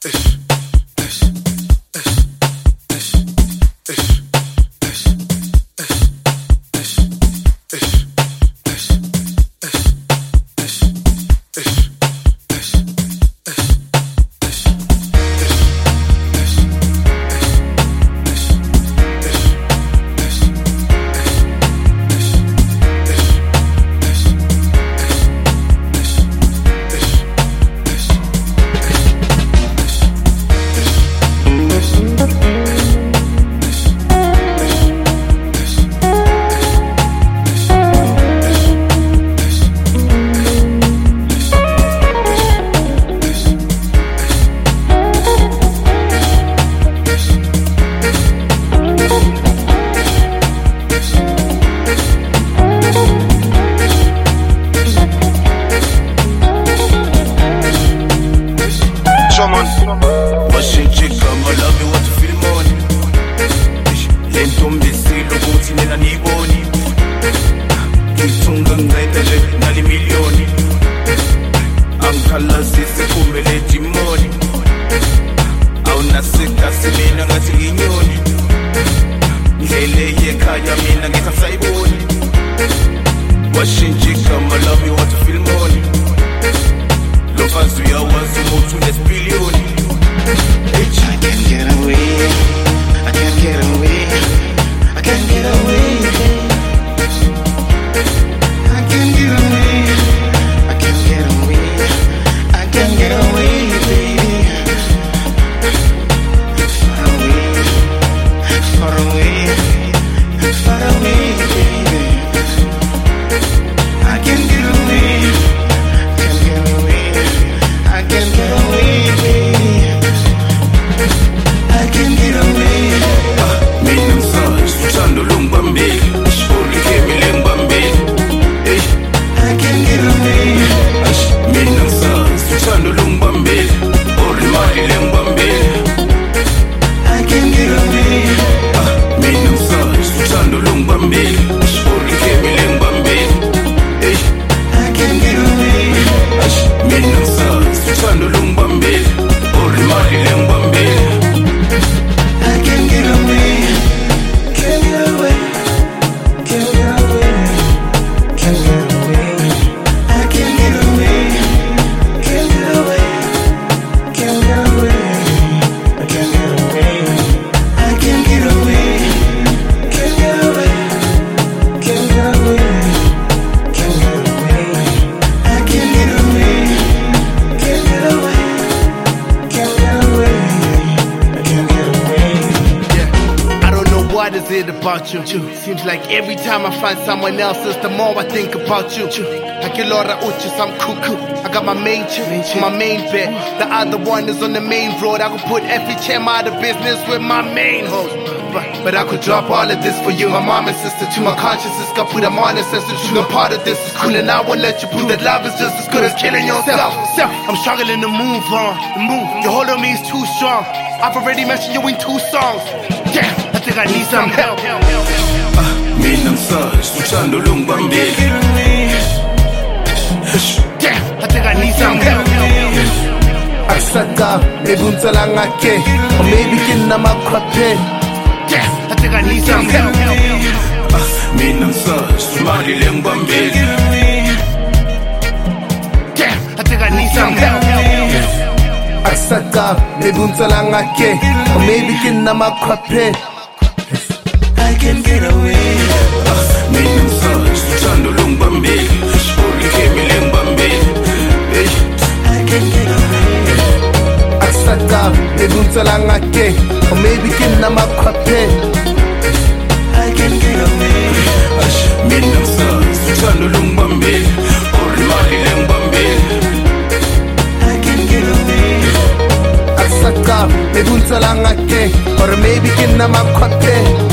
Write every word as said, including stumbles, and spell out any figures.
Seems like every time I find someone else, the more I think about you. I get a lot of uchas, I'm cuckoo. I got my main chick, my main bet. The other one is on the main road. I could put F H M out of business with my main host. But, but I could drop all of this for you. My mom and sister, to my conscience, got put them on ancestors. No part of this is cool, and I won't let you prove that love is just as good as killing yourself. Self, I'm struggling to move on, move. Your hold on me is too strong. I've already mentioned you in two songs. Yeah, I think I need some help. Mina msaj, luchando lungbambili. Yeah, I think I need some help. Aksaka, ebunta lang ake, or maybe kinna makwape. Yeah, I think I need some help. Mina msaj, mali lungbambili. Yeah, I think I need some help. Aksaka, ebunta lang ake, or maybe kinna makwape. I can get away. Mina msaj, luchando lungbambili. Shpoli kemi lungbambili. I can get away. Aksaka, ebunta lang ake, or maybe kinna makwape. I can get away. Mina msaj, luchando lungbambili. Orimali lungbambili. I can get away. Aksaka, ebunta lang ake, or maybe kinna makwape.